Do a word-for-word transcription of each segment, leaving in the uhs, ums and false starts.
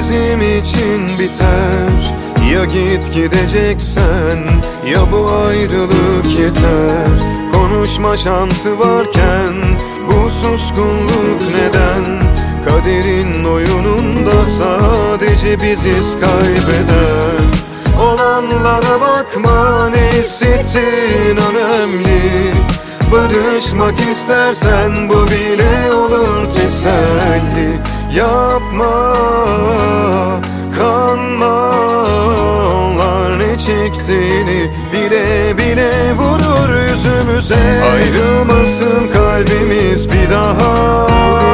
bizim için biter. Ya git gideceksen, ya bu ayrılık yeter. Konuşma şansı varken bu suskunluk neden? Kaderin oyununda sadece biziz kaybeden. Olanlara bakma, ne hissettiğin önemli. Barışmak istersen bu bile olur teselli. Yapma, kanma, onlar ne çektiğini bile bile vurur yüzümüze. Ayrılmasın kalbimiz bir daha,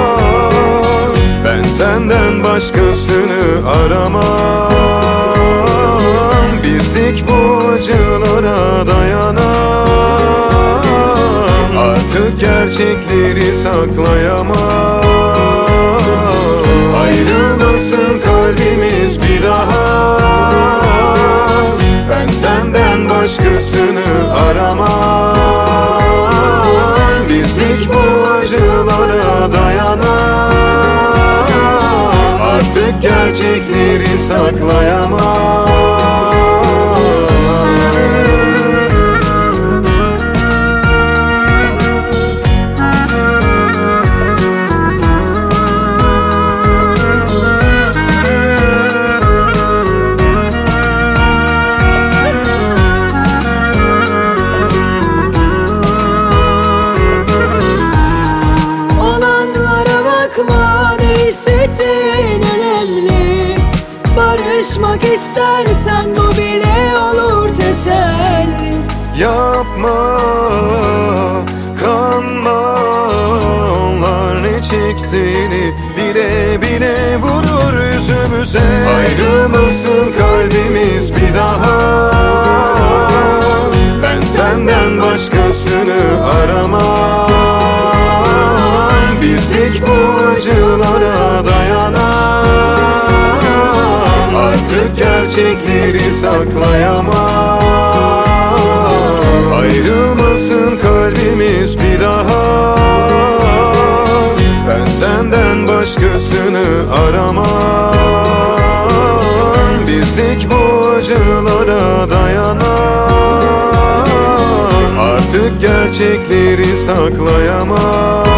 ben senden başkasını aramam. Bizlik bu acılara dayanamam. Artık gerçekleri saklayamam. Ayrılmasın kalbimiz bir daha, ben senden başkasını aramam. Bizlik bu acılara dayanamam. Artık gerçekleri saklayamam. Ne hissettiğin önemli. Barışmak istersen bu bile olur teselli. Yapma, kanma, onlar ne çektiğini bile bile vurur yüzümüze. Ayrılmasın kalbimiz bir daha, ben senden başkasını aramam. Bizlik bu acılara dayanamam. Artık gerçekleri saklayamam. Ayrılmasın kalbimiz bir daha, ben senden başkasını aramam. Bizlik bu acılara dayanamam. Artık gerçekleri saklayamam.